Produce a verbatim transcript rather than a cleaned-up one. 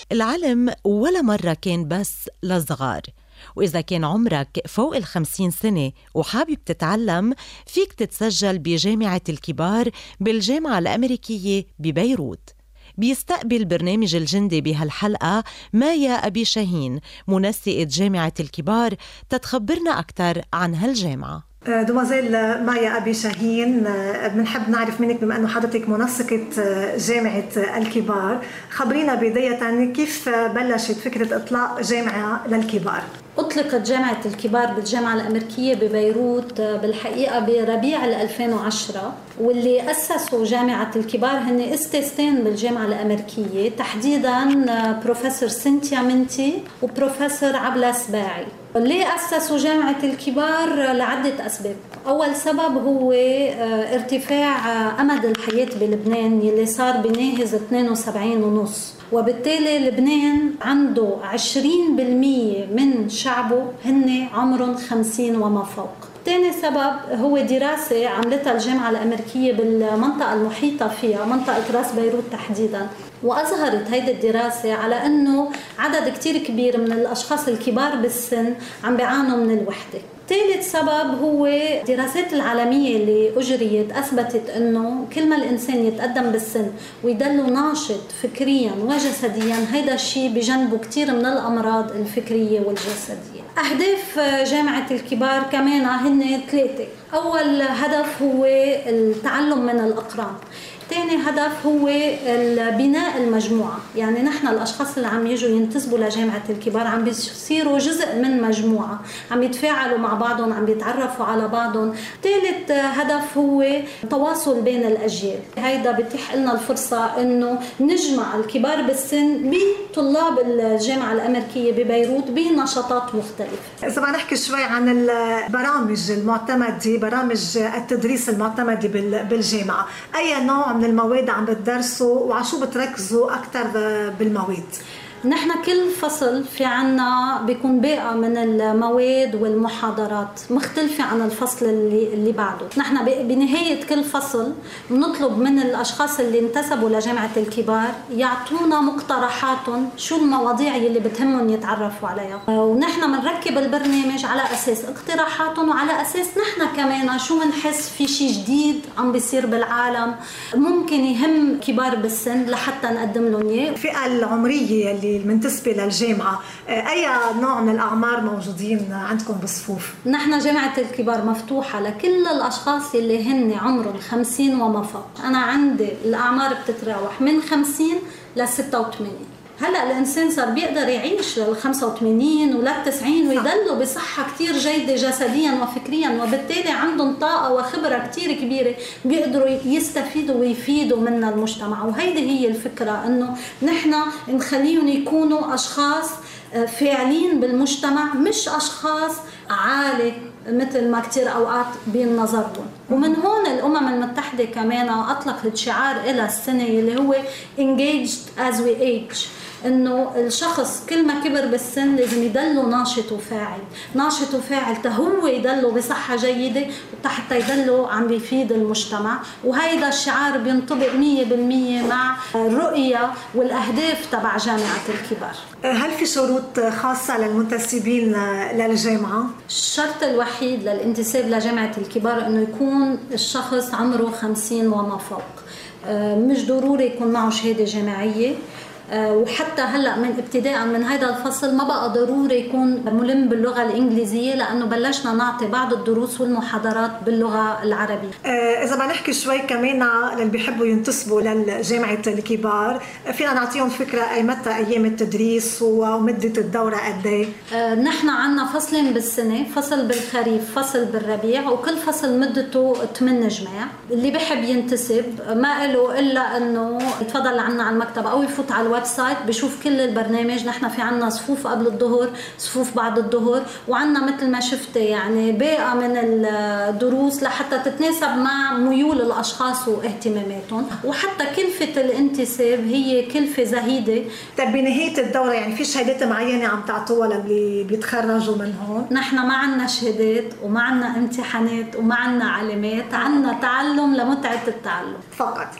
العلم ولا مرة كان بس للصغار، وإذا كان عمرك فوق الخمسين سنة وحابب تتعلم فيك تتسجل بجامعة الكبار بالجامعة الأمريكية ببيروت. بيستقبل برنامج الجندي بهالحلقة مايا أبي شاهين منسقة جامعة الكبار تتخبرنا أكثر عن هالجامعة. دومازيل مايا أبي شاهين، بنحب نعرف منك بما أنه حضرتك منسقة جامعة الكبار، خبرينا بداية كيف بلشت فكرة إطلاق جامعة للكبار؟ أطلقت جامعة الكبار بالجامعة الأمريكية ببيروت بالحقيقة بربيع ألفين وعشرة، واللي أسسوا جامعة الكبار هن استاذتين بالجامعة الأمريكية، تحديداً بروفيسور سينتيا منتي وبروفيسور عبلة سباعي. ليه أسسوا جامعة الكبار؟ لعدة أسباب. أول سبب هو ارتفاع أمد الحياة بلبنان يلي صار بناهز اثنين وسبعين ونص، وبالتالي لبنان عنده عشرين بالمية من شعبه هن عمرهم خمسين وما فوق. ثاني سبب هو دراسة عملتها الجامعة الأمريكية بالمنطقة المحيطة فيها، منطقة راس بيروت تحديداً، وأظهرت هيدي الدراسة على أنه عدد كتير كبير من الأشخاص الكبار بالسن عم بيعانوا من الوحدة. ثالث سبب هو الدراسات العالمية اللي أجريت أثبتت أنه كل ما الإنسان يتقدم بالسن ويدله ناشط فكريا وجسديا، هيدا الشيء بجنبه كتير من الأمراض الفكرية والجسدية. أهداف جامعة الكبار كمان هن ثلاثة. أول هدف هو التعلم من الأقران. ثاني هدف هو بناء المجموعة، يعني نحن الأشخاص اللي عم يجوا ينتسبوا لجامعة الكبار عم بيصيروا جزء من مجموعة، عم يتفاعلوا مع بعضهم، عم بيتعرفوا على بعضهم. ثالث هدف هو تواصل بين الأجيال. هيدا بتيح لنا الفرصة إنه نجمع الكبار بالسن بطلاب الجامعة الأمريكية ببيروت بنشاطات مختلفة. إذا بدنا نحكي شوي عن البرامج المعتمدة، برامج التدريس المعتمدة بالجامعة، أي نوع من المواد عم بتدرسوا وعلى شو بتركزوا أكثر بالمواد؟ نحن كل فصل في عنا بيكون باقة من المواد والمحاضرات مختلفة عن الفصل اللي, اللي بعده. نحن بنهاية كل فصل بنطلب من الأشخاص اللي انتسبوا لجامعة الكبار يعطونا مقترحاتهم شو المواضيع اللي بتهمهم يتعرفوا عليها، ونحن بنركب البرنامج على أساس اقتراحاتهم وعلى أساس نحن كمان شو بنحس في شيء جديد عم بيصير بالعالم ممكن يهم كبار بالسن لحتى نقدم لهم إياه. الفئة العمرية اللي المنتسبة للجامعة، أي نوع من الأعمار موجودين عندكم بالصفوف؟ نحن جامعة الكبار مفتوحة لكل الأشخاص اللي هن عمرهم خمسين وما فوق. أنا عندي الأعمار بتتراوح من خمسين ل ستة وثمانين. هلأ الإنسان صار بيقدر يعيش لل خمسة وثمانين ولا التسعين ويضلوا بصحة كتير جيدة جسديا وفكريا، وبالتالي عندهم طاقة وخبرة كتير كبيرة بيقدروا يستفيدوا ويفيدوا من المجتمع. وهيدي هي الفكرة، إنه نحن نخليهم يكونوا أشخاص فاعلين بالمجتمع، مش أشخاص عالي مثل ما كتير أوقات بينظرهم. ومن هون الأمم المتحدة كمان أطلقت شعار إلى السنة اللي هو engaged as we age، إنه الشخص كل ما كبر بالسن لازم يضله ناشط وفاعل، ناشط وفاعل تهو يضله بصحة جيدة وحتى يضله عم بيفيد المجتمع. وهيدا الشعار بينطبق مية بالمية مع الرؤية والأهداف تبع جامعة الكبار. هل في شروط خاصة للمنتسبين للجامعة؟ الشرط الوحيد للانتساب لجامعة الكبار إنه يكون الشخص عمره خمسين وما فوق، مش ضروري يكون معه شهادة جامعية، وحتى هلا من ابتداء من هذا الفصل ما بقى ضروري يكون ملم باللغه الانجليزيه، لانه بلشنا نعطي بعض الدروس والمحاضرات باللغه العربيه. اذا بدنا نحكي شوي كمان للي بيحبوا ينتسبوا لجامعه الكبار، فينا نعطيهم فكره اي متى ايام التدريس ومده الدوره قد ايه؟ نحن عندنا فصلين بالسنه، فصل بالخريف فصل بالربيع، وكل فصل مدته ثمانية جماع. اللي بيحب ينتسب ما له الا انه يتفضل عنا على المكتب او يفوت على الويب سايت بشوف كل البرنامج. نحن في عنا صفوف قبل الظهر، صفوف بعد الظهر، وعنا مثل ما شفتي يعني باقة من الدروس لحتى تتناسب مع ميول الأشخاص واهتماماتهم. وحتى كلفة الانتساب هي كلفة زهيدة. طيب بنهاية الدورة يعني في شهادات معينة عم تعطوها للي بيتخرجوا من هون؟ نحن ما عنا شهادات وما عنا امتحانات وما عنا علامات، عنا تعلم لمتعة التعلم فقط.